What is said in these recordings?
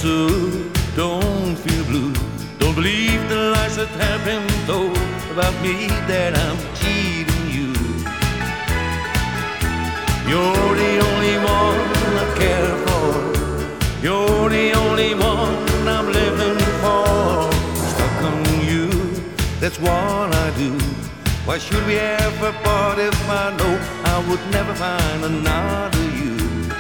so don't feel blue. Don't believe the lies that have been told about me, that I'm cheating you. You're the only one I care for. You're the only one I'm living for. Stuck on you, that's what I do. Why should we ever part if I know I would never find another you?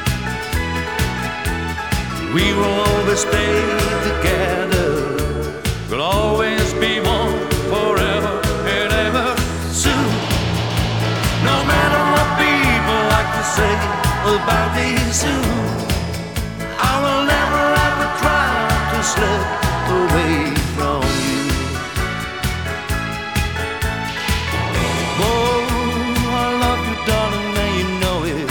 We will always stay together. We'll always be one forever and ever soon. No matter what people like to say about me soon, I will never ever try to slip away from you. Oh, I love you, darling, and you know it.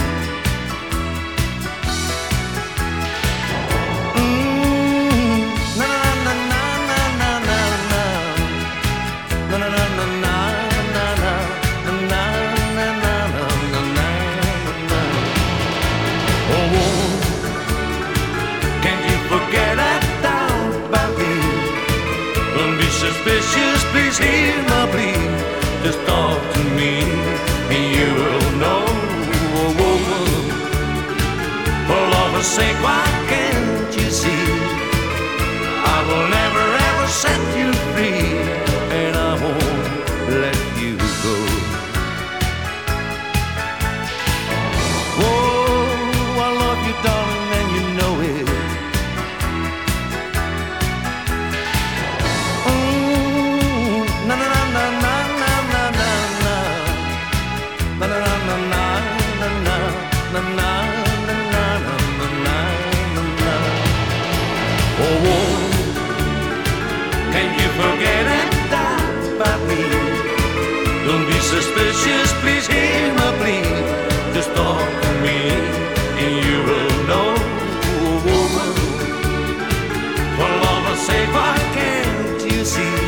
Suspicious, please hear my plea. Just talk to me and you will know. Oh, oh, oh. For love's sake, why can't you see? I will never ever set you free, and I won't let you go. Oh, I love you, darling, and you know it. Can you forget that about me? Don't be suspicious, please hear my plea. Just talk to me and you will know. For love's sake, why can't you see?